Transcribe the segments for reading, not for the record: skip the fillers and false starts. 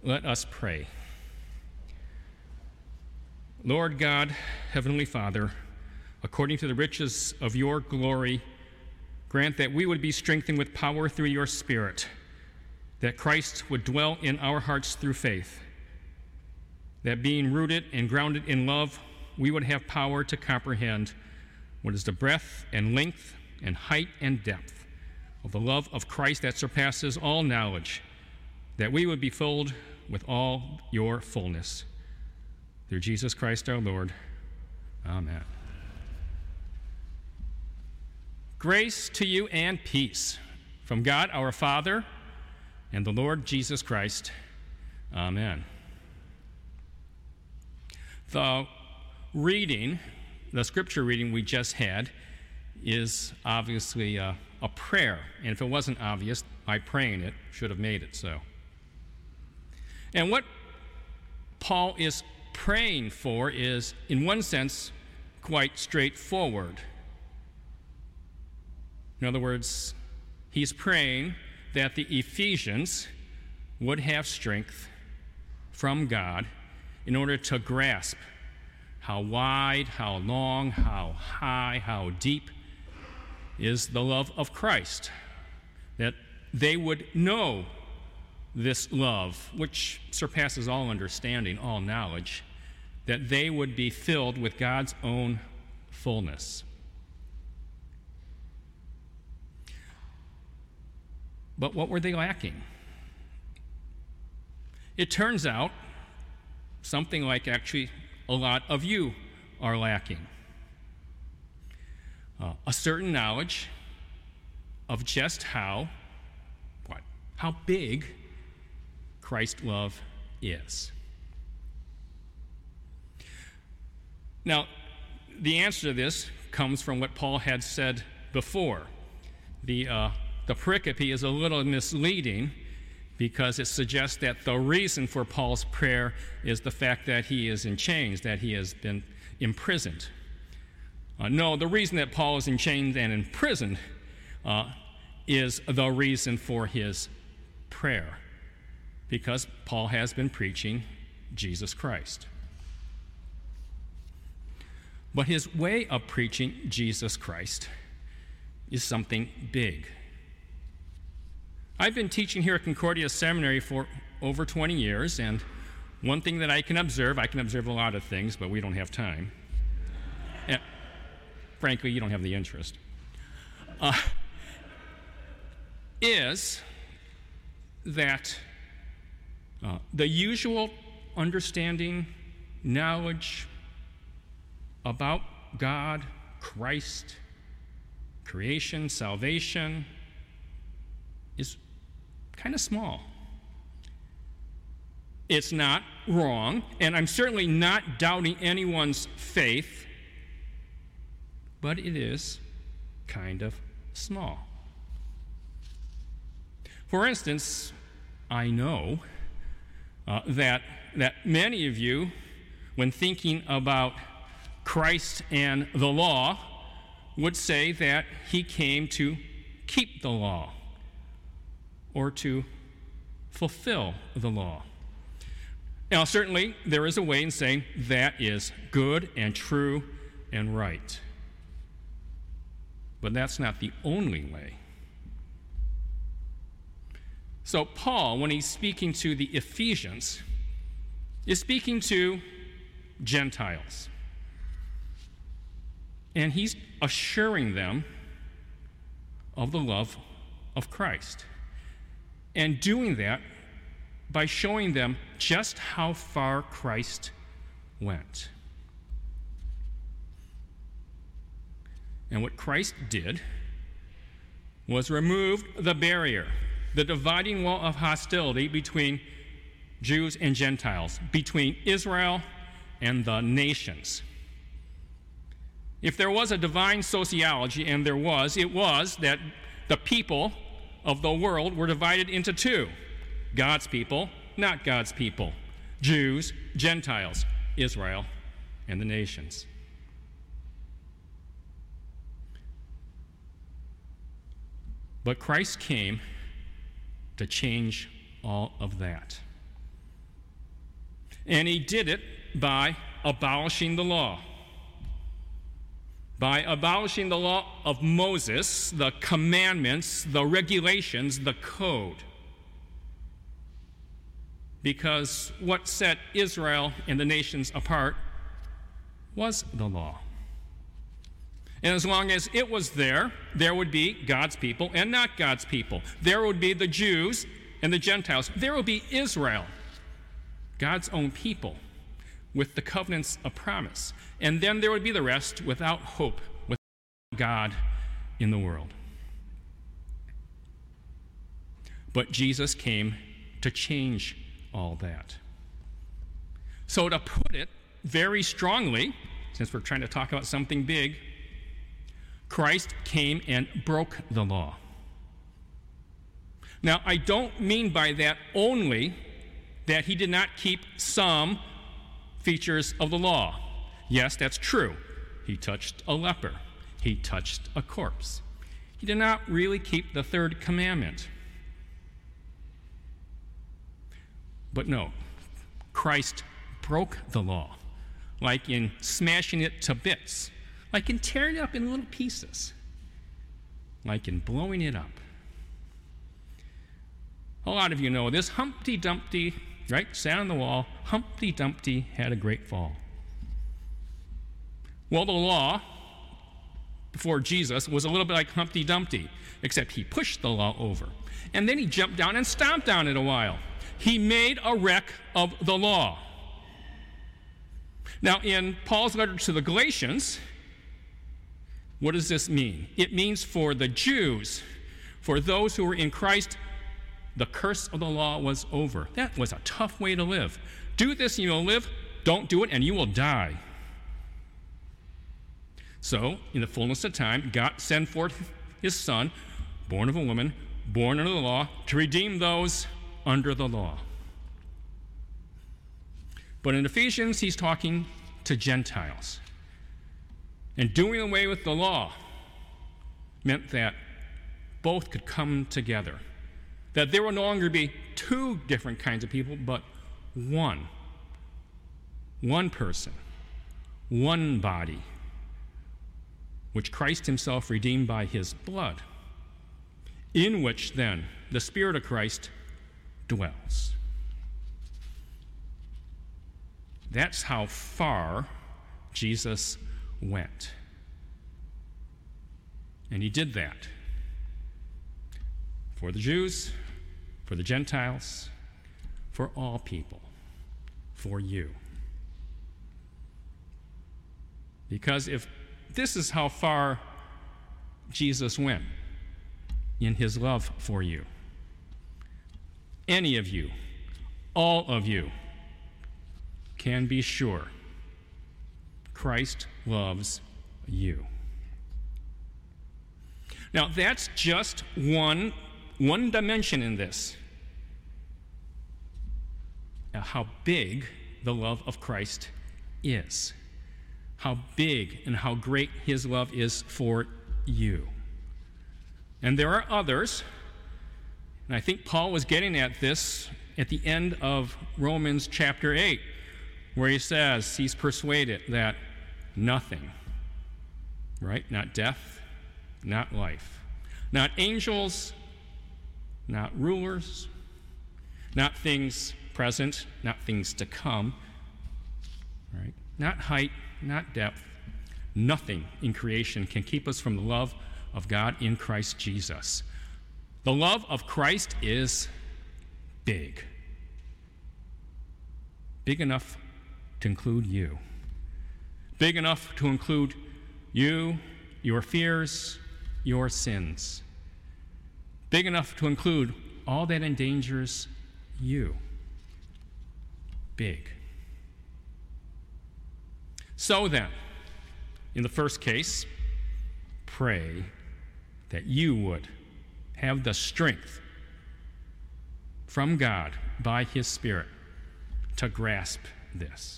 Let us pray. Lord God, Heavenly Father, according to the riches of your glory, grant that we would be strengthened with power through your Spirit, that Christ would dwell in our hearts through faith, that being rooted and grounded in love, we would have power to comprehend what is the breadth and length and height and depth of the love of Christ that surpasses all knowledge, that we would be filled with all your fullness. Through Jesus Christ our Lord. Amen. Grace to you and peace from God our Father and the Lord Jesus Christ. Amen. The scripture reading we just had is obviously a prayer. And if it wasn't obvious, my praying it should have made it so. And what Paul is praying for is, in one sense, quite straightforward. In other words, he's praying that the Ephesians would have strength from God in order to grasp how wide, how long, how high, how deep is the love of Christ. That they would know this love, which surpasses all understanding, all knowledge, that they would be filled with God's own fullness. But what were they lacking? It turns out something like actually a lot of you are lacking. A certain knowledge of just how big Christ's love is. Now, the answer to this comes from what Paul had said before. The pericope is a little misleading because it suggests that the reason for Paul's prayer is the fact that he is in chains, that he has been imprisoned. No, the reason that Paul is in chains and imprisoned is the reason for his prayer, because Paul has been preaching Jesus Christ. But his way of preaching Jesus Christ is something big. I've been teaching here at Concordia Seminary for over 20 years, and one thing that I can observe a lot of things, but we don't have time. And frankly, you don't have the interest, is that the usual understanding, knowledge about God, Christ, creation, salvation is kind of small. It's not wrong, and I'm certainly not doubting anyone's faith, but it is kind of small. For instance, I know that many of you, when thinking about Christ and the law, would say that he came to keep the law or to fulfill the law. Now, certainly, there is a way in saying that is good and true and right. But that's not the only way. So Paul, when he's speaking to the Ephesians, is speaking to Gentiles. And he's assuring them of the love of Christ. And doing that by showing them just how far Christ went. And what Christ did was remove the barrier, the dividing wall of hostility between Jews and Gentiles, between Israel and the nations. If there was a divine sociology, and there was, it was that the people of the world were divided into two: God's people, not God's people, Jews, Gentiles, Israel, and the nations. But Christ came to change all of that. And he did it by abolishing the law. By abolishing the law of Moses, the commandments, the regulations, the code. Because what set Israel and the nations apart was the law. And as long as it was there, there would be God's people and not God's people. There would be the Jews and the Gentiles. There would be Israel, God's own people, with the covenants of promise. And then there would be the rest without hope, without God in the world. But Jesus came to change all that. So to put it very strongly, since we're trying to talk about something big, Christ came and broke the law. Now, I don't mean by that only that he did not keep some features of the law. Yes, that's true. He touched a leper. He touched a corpse. He did not really keep the third commandment. But no, Christ broke the law, like in smashing it to bits, like in tearing it up in little pieces, like in blowing it up. A lot of you know this. Humpty Dumpty, right, sat on the wall. Humpty Dumpty had a great fall. Well, the law before Jesus was a little bit like Humpty Dumpty, except he pushed the law over. And then he jumped down and stomped on it a while. He made a wreck of the law. Now, in Paul's letter to the Galatians, what does this mean? It means for the Jews, for those who were in Christ, the curse of the law was over. That was a tough way to live. Do this and you will live. Don't do it and you will die. So, in the fullness of time, God sent forth his Son, born of a woman, born under the law, to redeem those under the law. But in Ephesians, he's talking to Gentiles. And doing away with the law meant that both could come together. That there would no longer be two different kinds of people, but one. One person, one body, which Christ himself redeemed by his blood, in which then the Spirit of Christ dwells. That's how far Jesus went. And he did that for the Jews, for the Gentiles, for all people, for you. Because if this is how far Jesus went in his love for you, any of you, all of you, can be sure Christ loves you. Now, that's just one dimension in this. Now, how big the love of Christ is. How big and how great his love is for you. And there are others, and I think Paul was getting at this at the end of Romans chapter 8, where he says he's persuaded that nothing, right? Not death, not life, not angels, not rulers, not things present, not things to come, right? Not height, not depth. Nothing in creation can keep us from the love of God in Christ Jesus. The love of Christ is big. Big enough to include you. Big enough to include you, your fears, your sins. Big enough to include all that endangers you. Big. So then, in the first case, pray that you would have the strength from God by his Spirit to grasp this.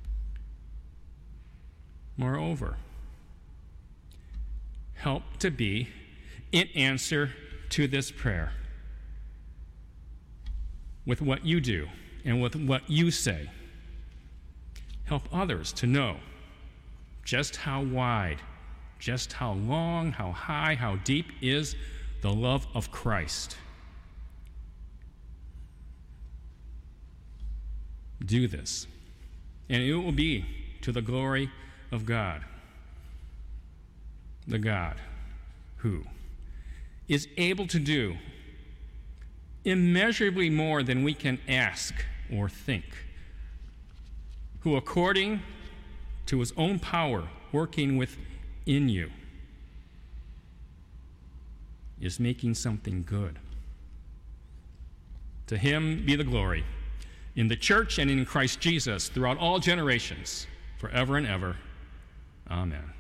Moreover, help to be in answer to this prayer with what you do and with what you say help others to know just how wide, just how long, how high, how deep is the love of Christ. Do this, and it will be to the glory of God, the God who is able to do immeasurably more than we can ask or think, who according to his own power working within you is making something good. To him be the glory in the church and in Christ Jesus throughout all generations, forever and ever. Amen.